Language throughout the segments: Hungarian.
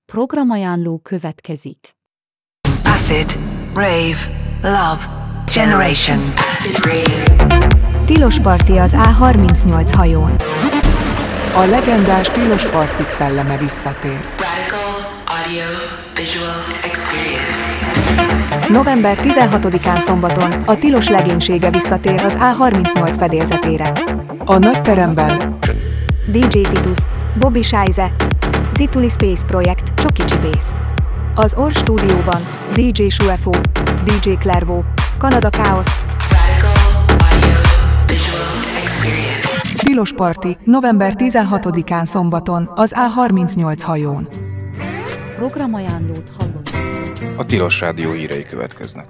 Programajánló következik. Acid, Rave, Love, Generation. Tilos parti az A38 hajón. A legendás tilos partik szelleme visszatér. Radical audio visual experience. November 16-án szombaton a tilos legénysége visszatér az A38 fedélzetére. A nagyteremben DJ Titus, Bobby Scheize, Zituli Space Projekt, Csokicsi Bass. Az Orr stúdióban DJ Shuefo, DJ Clairvaux, Kanada Chaos. Radical audio visual experience. tilos parti november 16-án szombaton az A38 hajón. Programajánlót hallott. A Tilos Rádió hírei következnek.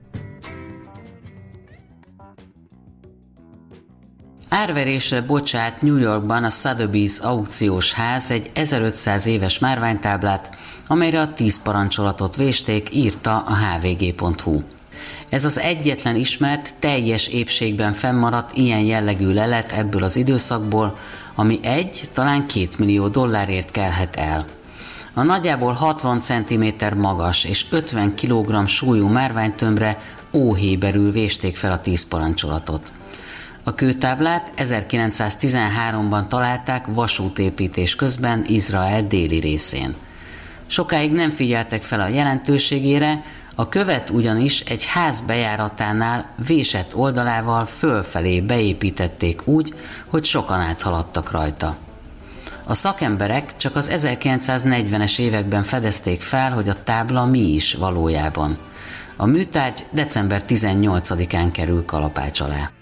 Árverésre bocsát New Yorkban a Sotheby's aukciós ház egy 1500 éves márványtáblát, amelyre a 10 parancsolatot vésték, írta a hvg.hu. Ez az egyetlen ismert, teljes épségben fennmaradt ilyen jellegű lelet ebből az időszakból, ami talán $2 millió kelhet el. A nagyjából 60 cm magas és 50 kg súlyú márványtömbre óhéberül vésték fel a 10 parancsolatot. A kőtáblát 1913-ban találták vasútépítés közben Izrael déli részén. Sokáig nem figyeltek fel a jelentőségére, a követ ugyanis egy ház bejáratánál vésett oldalával fölfelé beépítették úgy, hogy sokan áthaladtak rajta. A szakemberek csak az 1940-es években fedezték fel, hogy a tábla mi is valójában. A műtárgy december 18-án kerül kalapács alá.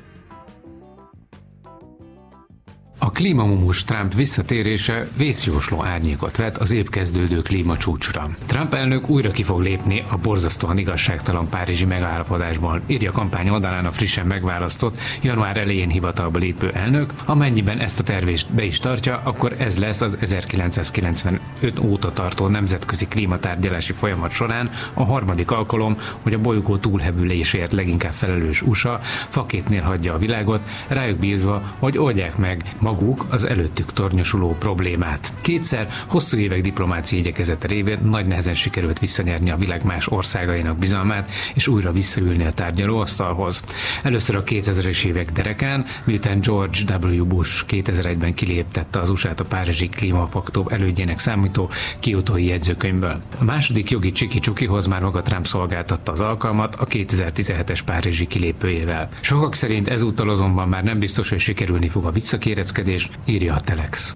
A klímamumus Trump visszatérése vészjósló árnyékot vet az épp kezdődő klímacsúcsra. Trump elnök újra ki fog lépni a borzasztóan igazságtalan párizsi megállapodásból, írja kampány oldalán a frissen megválasztott, január elején hivatalba lépő elnök. Amennyiben ezt a tervést be is tartja, akkor ez lesz az 1995 óta tartó nemzetközi klímatárgyalási folyamat során a harmadik alkalom, hogy a bolygó túlhevüléséért leginkább felelős USA fakétnél hagyja a világot, rájuk bízva, hogy oldják meg maguk az előttük tornyosuló problémát. Kétszer hosszú évek diplomáciai igyekezete révén nagy nehezen sikerült visszanyerni a világ más országainak bizalmát, és újra visszaülni a tárgyalóasztalhoz. Először a 2000-es évek derekán, miután George W. Bush 2001-ben kiléptette az USA-t a Párizsi Klímapaktum elődjének számító Kiotói jegyzőkönyvből. A második jogi csiki-csukihoz már maga Trump szolgáltatta az alkalmat a 2017-es párizsi kilépőjével. Sokak szerint ezúttal azonban már nem biztos, hogy sikerülni fog a visszakéreckedés, írja a Telex.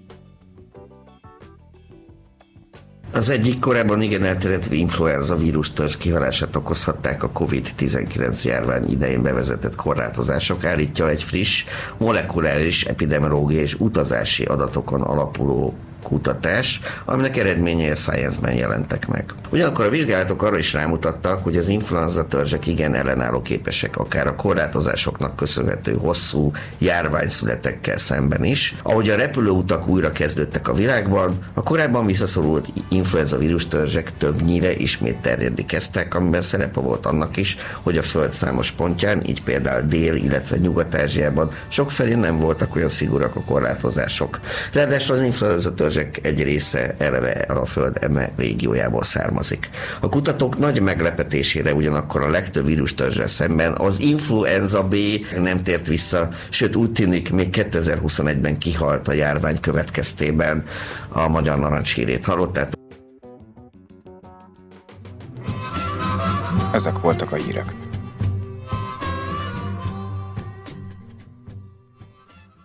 Az egyik korábban igen elterjedt influenza vírustörzs kihalását okozhatták a COVID-19 járvány idején bevezetett korlátozások, állítja egy friss, molekuláris, epidemiológiai és utazási adatokon alapuló kutatás, aminek eredményei a Science-ben jelentek meg. Ugyanakkor a vizsgálatok arra is rámutattak, hogy az influenza törzsek igen ellenálló képesek akár a korlátozásoknak köszönhető hosszú járványszünetekkel szemben is. Ahogy a repülőutak újra kezdődtek a világban, a korábban visszaszorult influenza vírustörzsek többnyire ismét terjedni kezdtek, amiben szerepe volt annak is, hogy a Föld számos pontján, így például Dél, illetve Nyugat-Ázsiában sokfelé nem voltak olyan szigorúak a korlátozások. Ráadásul az influenza törzsek egy része eleve a Föld eme régiójából származik. A kutatók nagy meglepetésére ugyanakkor a legtöbb vírustörzsel szemben az influenza B nem tért vissza, sőt úgy tűnik, még 2021-ben kihalt a járvány következtében. A magyar narancshírét hallották. Ezek voltak a hírek.